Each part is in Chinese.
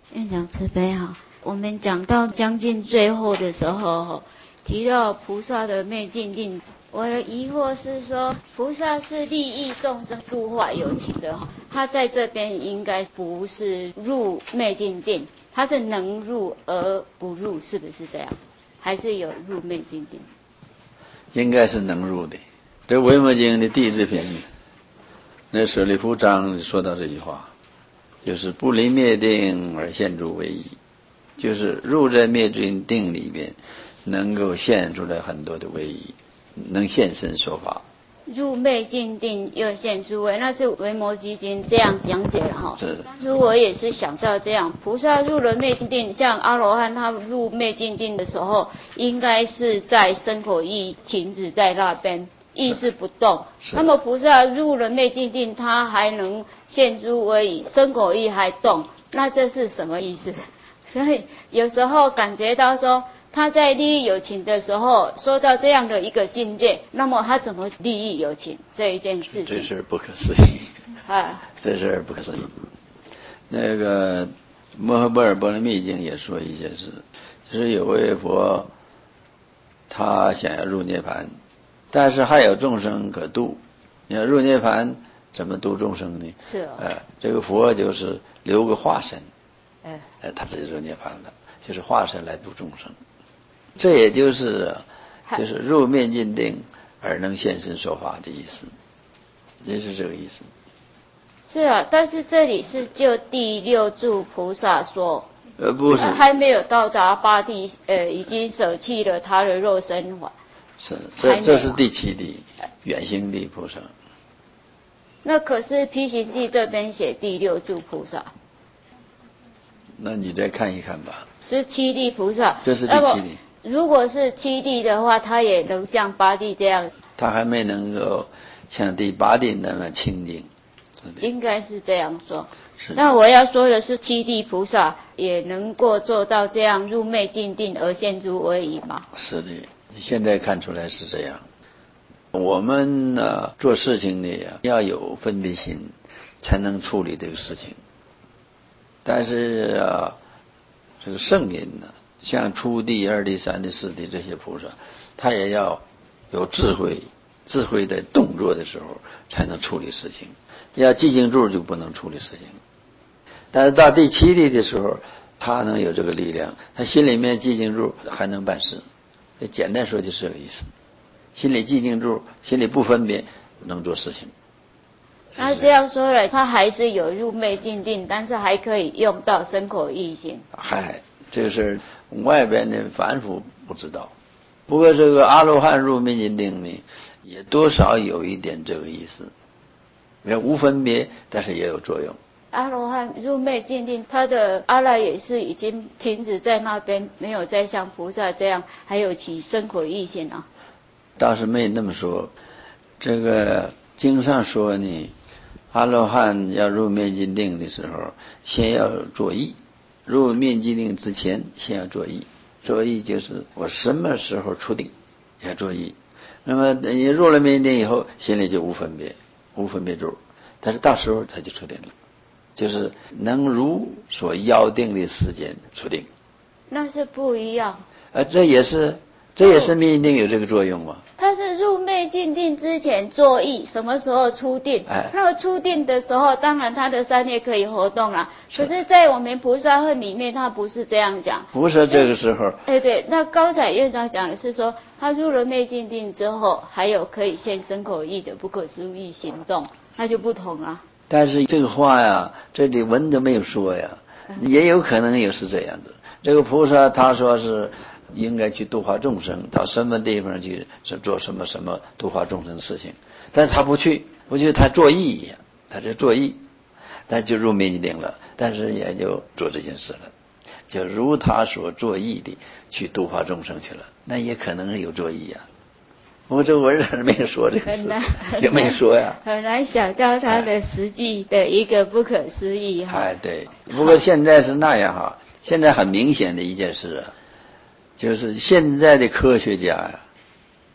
院长慈悲哈，我们讲到将近最后的时候提到菩萨的灭尽定，我的疑惑是说，菩萨是利益众生度化有情的哈，他在这边应该不是入灭尽定，他是能入而不入，是不是这样？还是有入灭尽定？ 应该是能入的。这《维摩经》的第一品，那舍利弗章说到这句话，就是不离灭定而现诸为义，就是入在灭尽定里面，能够现出来很多的为义，能现身说法。 入灭尽定又现诸位，那是维摩诘经这样讲解了哈。 是。 当初我也是想到这样，菩萨入了灭尽定，像阿罗汉他入灭尽定的时候，应该是在身口意停止在那边，意识不动。那么菩萨入了灭尽定，他还能现诸位，身口意还动，那这是什么意思？所以有时候感觉到说，他在利益有情的时候，说到这样的一个境界，那么他怎么利益有情这一件事情？ 这事不可思议啊！ 这事不可思议。那个《摩诃般若波罗蜜经》也说一件事，就是有位佛，他想要入涅槃，但是还有众生可度。你要入涅槃，怎么度众生呢？ 是哦。 这个佛就是留个化身，他自己入涅槃了，就是化身来度众生。这也就是入灭尽定而能现身说法的意思，也是这个意思。 是啊，但是这里是就第六柱菩萨说， 不是， 还没有到达八地，已经舍弃了他的肉身法。 是，这是第七地远行地菩萨。 那可是毗行记这边写第六柱菩萨。 那你再看一看吧。 是七地菩萨。 这是第七地。 如果是七地的话，他也能像八地这样。 他还没能够像第八地那么清净。 应该是这样说。 是。 那我要说的是，七地菩萨也能够做到这样入灭尽定而现诸为义吗？ 是的，现在看出来是这样。我们做事情呢要有分别心，才能处理这个事情。但是这个圣人呢，像初地、二地、三地、四地这些菩萨，他也要有智慧，智慧在动作的时候才能处理事情。要寂静住就不能处理事情。但是到第七地的时候，他能有这个力量，他心里面寂静住还能办事。简单说就是这个意思。心里寂静住，心里不分别，能做事情。 那这样说了，他还是有入灭尽定，但是还可以用到身口意心。 这个事外边的凡夫不知道。不过这个阿罗汉入灭尽定呢，也多少有一点这个意思。无分别，但是也有作用。 阿罗汉入灭尽定，他的阿赖也是已经停止在那边，没有再像菩萨这样还有起身口意心啊。 倒是没那么说。这个经上说呢，阿罗汉要入灭尽定的时候，先要作意。入灭尽定之前，先要作意。作意就是我什么时候出定，要作意。那么你入了灭尽定以后，心里就无分别，无分别住。但是到时候他就出定了，就是能如所要定的时间出定。 那是不一样。 这也是灭尽定有这个作用吗？ 他是入灭尽定之前作意，什么时候出定？那么出定的时候，当然他的三业可以活动了。可是，在我们菩萨恨里面，他不是这样讲。 不是这个时候。 对，那刚才院长讲的是说，他入了灭尽定之后，还有可以现身口意的不可思议行动，那就不同了。 但是这个话呀，这里文都没有说呀，也有可能也是这样的。这个菩萨他说是应该去度化众生，到什么地方去做什么度化众生的事情，但是他不去，他作意，他就作意，他就入灭尽定了，但是也就做这件事了，就如他所作意的去度化众生去了，那也可能有作意呀。我这文上没有说这个事，也没说呀， 很难想到他的实际的一个不可思议哈。 对。不过现在是那样哈，现在很明显的一件事就是现在的科学家呀，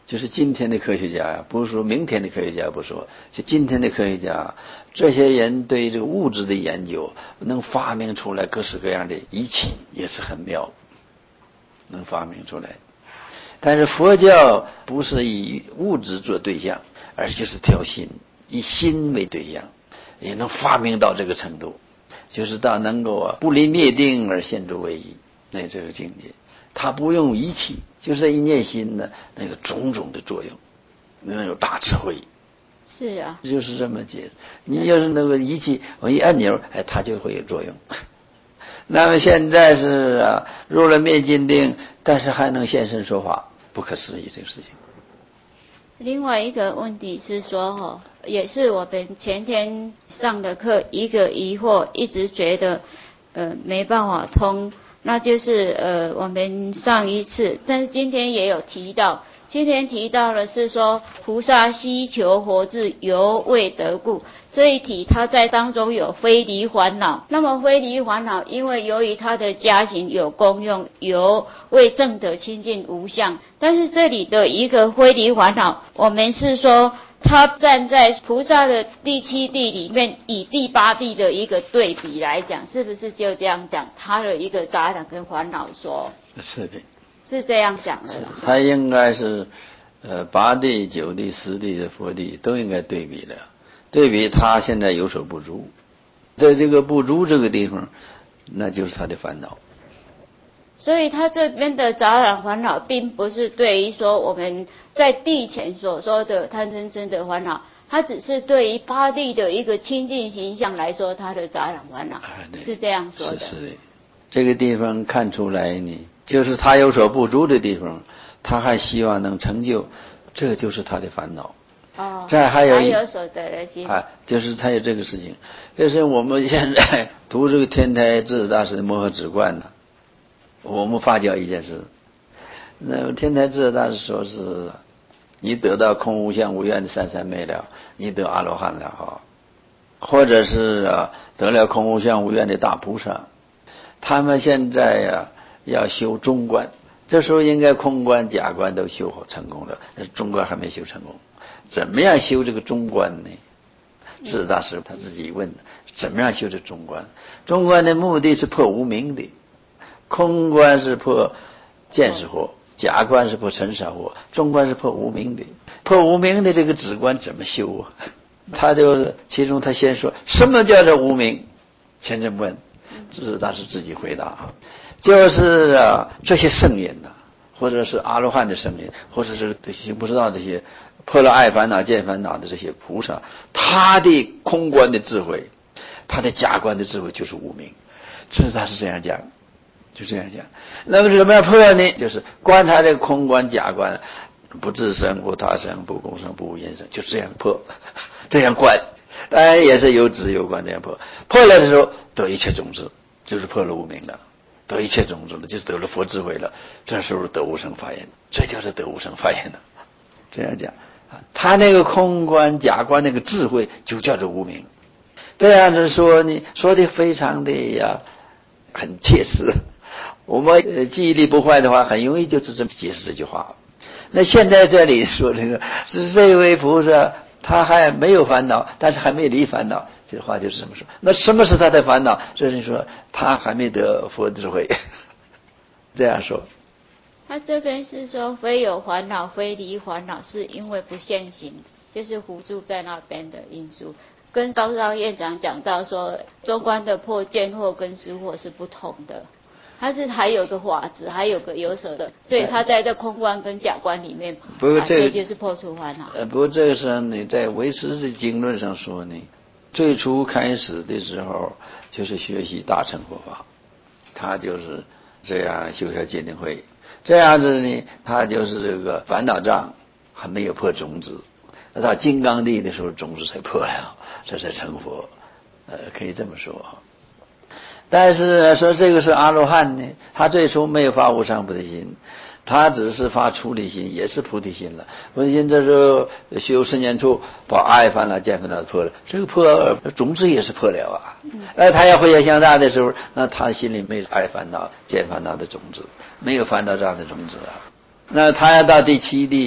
就是今天的科学家呀，不是说明天的科学家不说，就今天的科学家，这些人对这个物质的研究，能发明出来各式各样的仪器，也是很妙，能发明出来。但是佛教不是以物质做对象，而就是挑心，以心为对象，也能发明到这个程度，就是到能够不离灭定而现诸唯一，那这个境界。他不用仪器，就是一念心的那个种种的作用，能有大智慧。 是啊， 就是这么解。你要是那个仪器，我一按钮，它就会有作用。那么现在是入了灭尽定，但是还能现身说法，不可思议这个事情。 另外一个问题是说也是我们前天上的课一个疑惑，一直觉得没办法通。那就是我们上一次，但是今天也有提到，今天提到的是说菩萨希求佛智犹未得故，这一题它在当中有非离烦恼。那么非离烦恼，因为由于它的加行有功用，犹未证得清净无相。但是这里的一个非离烦恼，我们是说他站在菩萨的第七地里面，以第八地的一个对比来讲，是不是就这样讲他的一个杂染跟烦恼说？ 是的， 是这样讲的。 他应该是八地、九地、十地的佛地都应该对比的，对比他现在有所不足，在这个不足这个地方，那就是他的烦恼。 所以他这边的杂染烦恼，并不是对于说我们在地前所说的贪嗔痴的烦恼，它只是对于八地的一个清净形象来说，它的杂染烦恼是这样说的。 是的，这个地方看出来呢，就是他有所不足的地方，他还希望能成就，这就是他的烦恼。这还有所得的心就是他有这个事情。就是我们现在读这个天台智大师的摩诃止观呢，我们发觉一件事，那天台智大师说是，你得到空无相无愿的三三昧了，你得阿罗汉了或者是得了空无相无愿的大菩萨，他们现在要修中观，这时候应该空观假观都修好成功了，但是中观还没修成功。怎么样修这个中观呢？智大师他自己问的，怎么样修这中观？中观的目的是破无明的，空观是破见识惑，假观是破尘沙惑，中观是破无明的。破无明的这个止观怎么修啊？他就其中他先说什么叫做无明？先这么问，智大师自己回答就是这些圣人或者是阿罗汉的圣人，或者是这些不知道这些破了爱烦恼见烦恼的这些菩萨，他的空观的智慧，他的假观的智慧就是无明。智大师这样讲，就这样讲。那么怎么样破呢？就是观察这个空观假观，不自生不他生不共生不无因生，就这样破，这样观。当然也是有止有观这样破。破了的时候得一切种子，就是破了无明了。得一切种子了，就是得了佛智慧了，这时候得无生法眼，这叫做得无生法眼的。这样讲他那个空观假观那个智慧就叫做无明。这样子说呢，说的非常的很切实。我们记忆力不坏的话，很容易就这么解释这句话。那现在这里说这个是这位菩萨，他还没有烦恼，但是还没离烦恼，这话就是这么说。那什么是他的烦恼？就是说他还没得佛智慧。这样说。 他这边是说非有烦恼非离烦恼，是因为不现行，就是糊住在那边的因素。跟高少院长讲到说，中观的破见惑跟识惑是不同的，它是还有个法执，还有个有舍的，对，他在这空观跟假观里面， 不过这就是破除烦恼。 不过这个是你在唯识的经论上说呢，最初开始的时候就是学习大乘佛法，他就是这样修下戒定慧，这样子呢，他就是这个烦恼障还没有破种子，到金刚地的时候种子才破了，这才成佛，可以这么说。但是说这个是阿罗汉呢，他最初没有发无上菩提心，他只是发出离心，也是菩提心了。菩提心这时候修10年处，把爱烦恼见烦恼破了，这个破种子也是破了那他要回向向大的时候，那他心里没有爱烦恼见烦恼的种子，没有烦恼障的种子那他要到第7地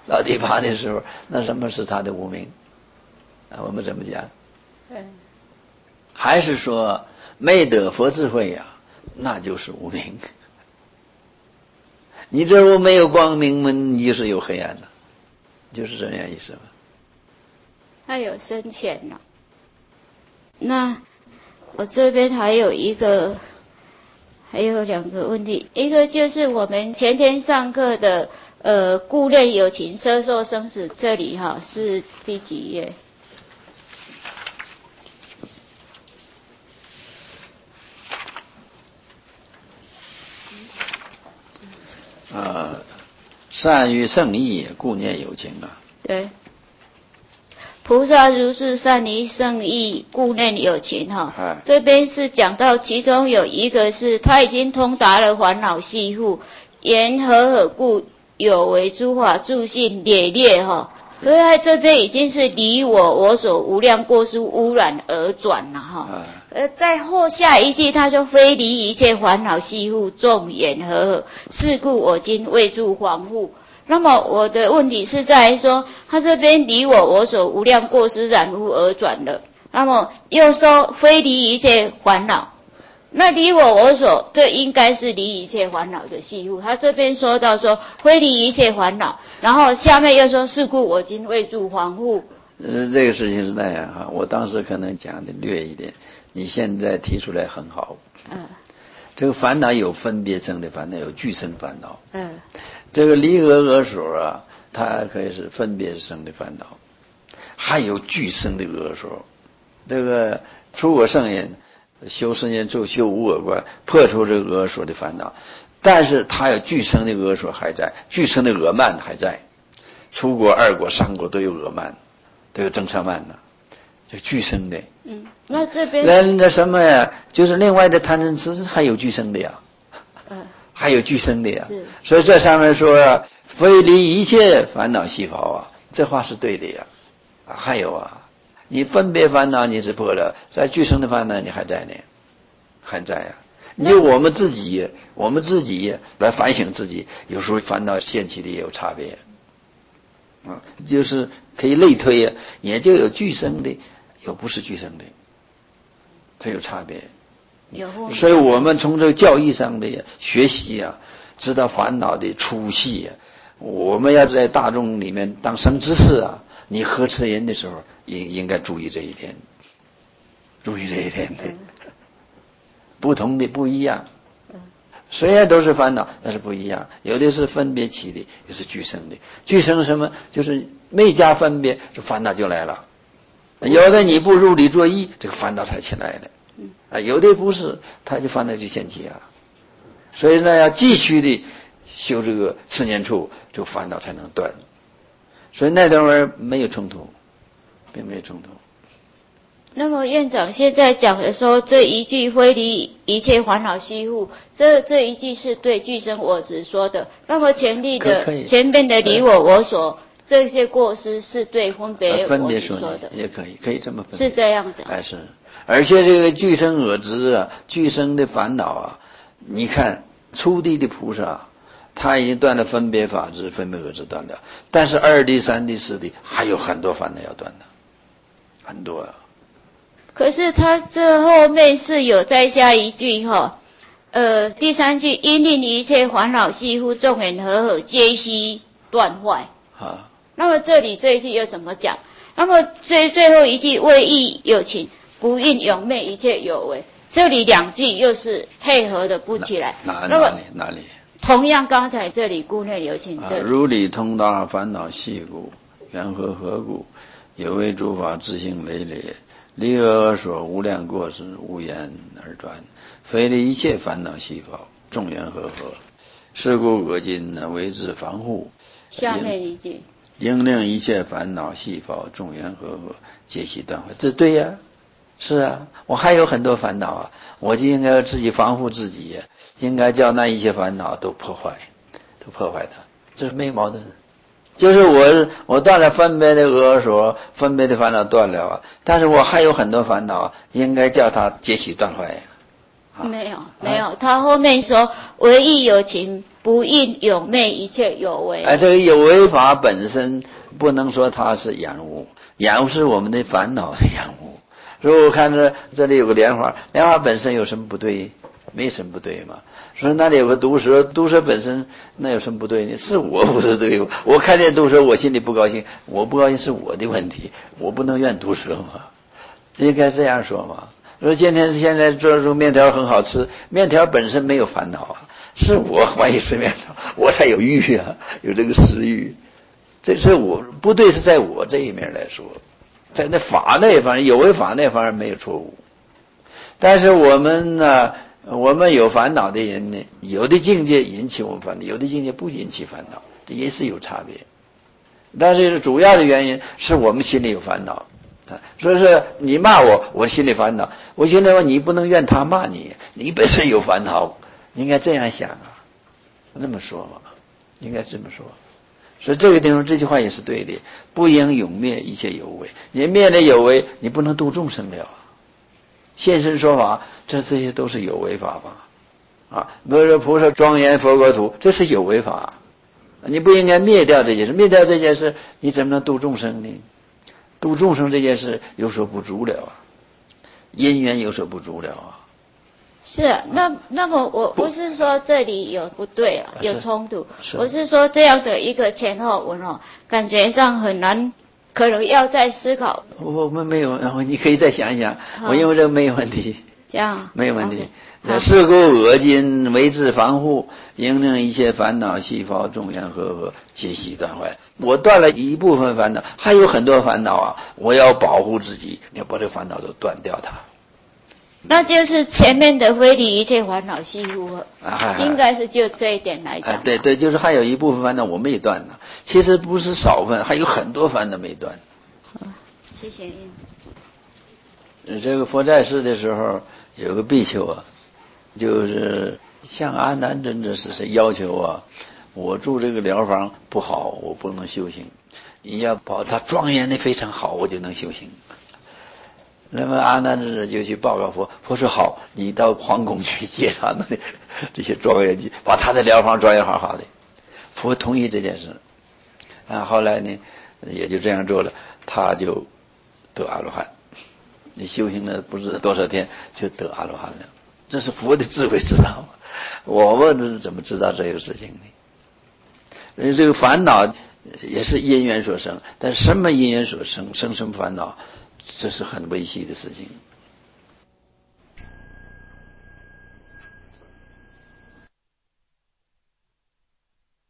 到第八的时候，那什么是他的无明？我们怎么讲？还是说没得佛智慧呀，那就是无明。你这如没有光明门，你就是有黑暗的，就是这样意思吧。 它有深浅了。那我这边还有两个问题，一个就是我们前天上课的故恋有情摄受生死，这里是第几页？ 善于圣意，故念有情啊。 对，菩萨如是善于圣意，故念有情这边是讲到其中有一个是他已经通达了烦恼系缚，言何故有为诸法助性劣劣所以在这边已经是离我所无量过失污染而转了在后下一句他说非离一切烦恼系缚众言和是故我今为诸防护。那么我的问题是在说他这边离我所无量过失染污而转了，那么又说非离一切烦恼，那离我所这应该是离一切烦恼的系缚。他这边说到说非离一切烦恼，然后下面又说是故我今为诸防护。 这个事情是那样我当时可能讲的略一点，你现在提出来很好。这个烦恼有分别生的烦恼，有俱生烦恼。这个离恶所它可以是分别生的烦恼，还有俱生的恶所。这个出我圣人修十年咒，修无我观，破除这个恶所的烦恼，但是它有俱生的恶所还在，俱生的恶慢还在。出国、二国、三国都有恶慢，都有正常慢呢，这俱生的。 那这边那什么呀？就是另外的贪嗔痴还有俱生的呀。还有俱生的呀。所以这上面说非离一切烦恼系缚这话是对的呀。还有你分别烦恼你是破了，在俱生的烦恼你还在呢，还在呀。你就我们自己来反省自己，有时候烦恼现起的也有差别就是可以类推也就有俱生的，有不是俱生的，它有差别。所以我们从这个教义上的学习知道烦恼的粗细我们要在大众里面当生知识你呵斥人的时候应该注意这一点，不同的不一样。虽然都是烦恼，但是不一样，有的是分别起的，有的是俱生的。俱生什么？就是没加分别，这烦恼就来了。有的你不如理作意，这个烦恼才起来的。有的不是，他就烦恼就现起所以呢，要继续的修这个四念处，这个烦恼才能断。所以那段儿没有冲突，并没有冲突。 那么院长现在讲的说这一句非离一切烦恼系缚，这一句是对俱生我执说的。那么前面的离我所这些过失是对分别我执说的， 也可以这么分。 是这样子。 是，而且这个俱生我执俱生的烦恼你看初地的菩萨他已经断了分别法执，分别我执断了，但是二地、三地、四地还有很多烦恼要断的，很多可是他这后面是有再下一句第三句因令一切烦恼系缚众缘和合皆悉断坏那么这里这一句又怎么讲？那么最后一句为义有情，不应永灭一切有为，这里两句又是配合的不起来。 哪里？ 同样刚才这里故内有情如理通达烦恼系故，缘和合故，有为诸法自性累累，离恶所无量过失，无言而转，非离一切烦恼系缚，众缘和合，是故我今为之防护。 下面一句应令一切烦恼系缚，众缘和合，皆悉断坏。这对呀，是我还有很多烦恼我就应该自己防护自己应该叫那一些烦恼都破坏它，这是没矛盾。就是我断了分别的恶所，分别的烦恼断了但是我还有很多烦恼应该叫它皆悉断坏没有他后面说唯义有情， 不应有昧一切有为。 这个有为法本身不能说它是染污，染污是我们的烦恼的染污。所以我看这里有个莲花，莲花本身有什么不对？没什么不对嘛。说那里有个毒蛇，毒蛇本身那有什么不对呢？是我不是对，我看见毒蛇我心里不高兴，我不高兴是我的问题，我不能怨毒蛇嘛，应该这样说嘛。说现在做出面条很好吃，面条本身没有烦恼啊，是我怀疑吃面条，我才有欲啊，有这个食欲。这是我不对，是在我这一面来说，在那法那方面，有为法那方面没有错误。但是我们呢，我们有烦恼的人呢，有的境界引起我们烦恼，有的境界不引起烦恼，这也是有差别。但是主要的原因是我们心里有烦恼。所以说你骂我，我心里烦恼，我心里说你不能怨他骂你，你本身有烦恼，应该这样想啊，那么说嘛，应该这么说。所以这个地方这句话也是对的，不应永灭一切有为，你灭了有为，你不能度众生了。现身说法，这些都是有为法吧？比如说菩萨庄严佛国土，这是有为法，你不应该灭掉这件事，灭掉这件事，你怎么能度众生呢？度众生这件事有所不足了啊，因缘有所不足了啊。 是啊，那么我不是说这里有不对啊，有冲突，我是说这样的一个前后文感觉上很难，可能要再思考。 我们没有，你可以再想一想，我认为这个没有问题， 这样没有问题。是故恶尽为之防护，应令一切烦恼细胞众缘和皆悉断坏。我断了一部分烦恼，还有很多烦恼啊，我要保护自己，要把这个烦恼都断掉它。 那就是前面的非礼一切烦恼悉如何，应该是就这一点来讲。 对，就是还有一部分烦恼我没断呢，其实不是少分，还有很多烦恼没断。 谢谢院长。 这个佛在世的时候，有个比丘啊，就是向阿难尊者是谁要求啊，我住这个疗房不好，我不能修行，你要把它庄严的非常好，我就能修行。那么阿难尊者就去报告佛，佛说好，你到皇宫去接他们的这些庄严去，把他的疗房庄严好好的。佛同意这件事后来呢也就这样做了，他就得阿罗汉。你修行了不知多少天就得阿罗汉了，这是佛的智慧知道吗？我们怎么知道这个事情呢？这个烦恼也是因缘所生，但是什么因缘所生，生什么烦恼，这是很微细的事情。